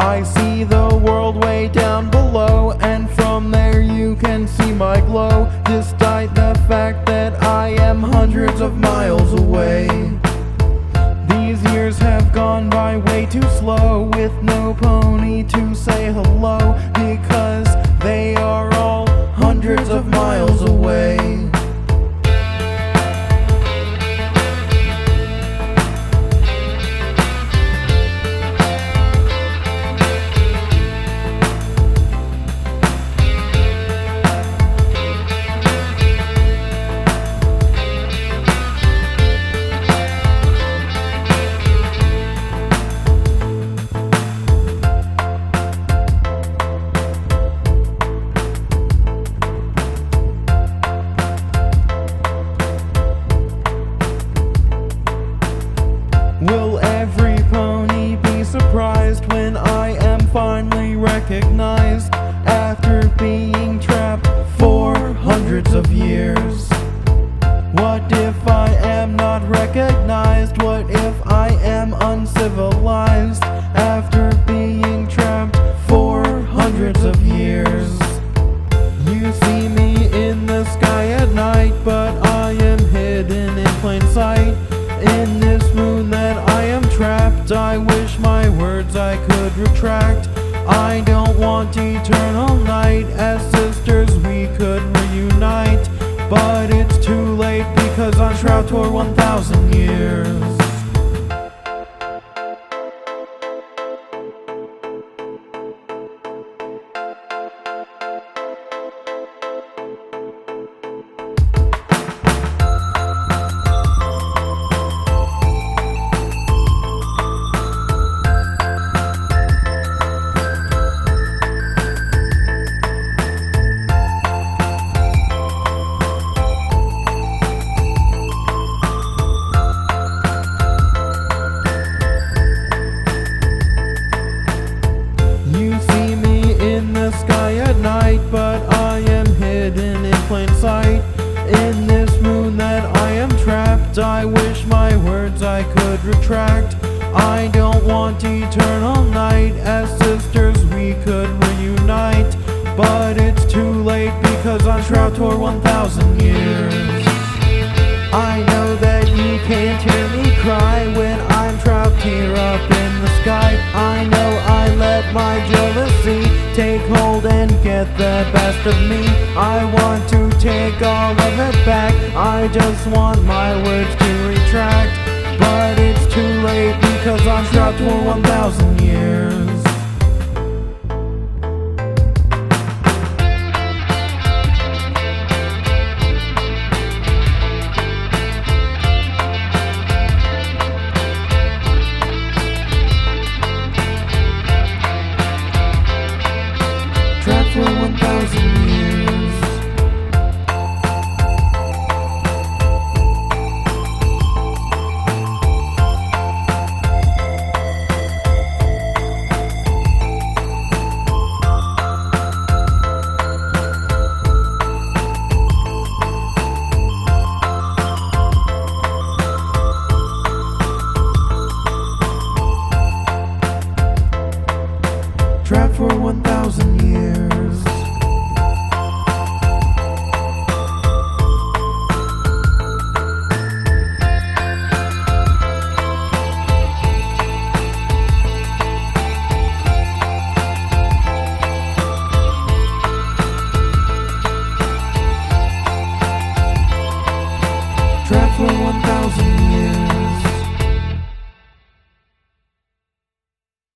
I see the world way down below, and from there you can see my glow, despite the fact that I am hundreds of miles away. These years have gone by way too slow, with no pony to say hello, because they are all hundreds of miles away. Will every pony be surprised when I am finally recognized after being trapped for hundreds of years? What if I am not recognized? What if I am uncivilized after being trapped for hundreds of years? You see me in the sky at night, but I am hidden in plain sight. In this moon that I am trapped, I wish my words I could retract. I don't want eternal night, as sisters we could reunite, but it's too late because I'm trapped for 1,000 years. But I am hidden in plain sight. In this moon that I am trapped, I wish my words I could retract. I don't want eternal night, as sisters we could reunite, but it's too late because I'm trapped for 1,000 years. I know that you can't hear me cry when I'm trapped here up in the sky. I know I let my jealousy take hold and get the best of me. I want to take all of it back, I just want my words to retract, but it's too late because I'm trapped for 1,000 years.